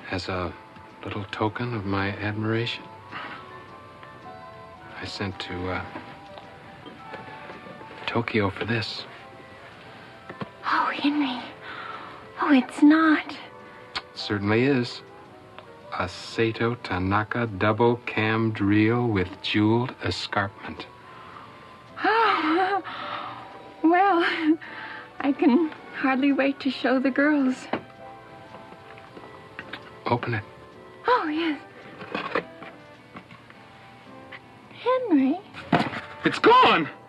As a little token of my admiration, I sent to Tokyo for this. Oh, Henry. Oh, it's not. It certainly is. A Sato Tanaka double cammed reel with jeweled escarpment. Oh, well, I can hardly wait to show the girls. Open it. Oh, yes. Henry? It's gone!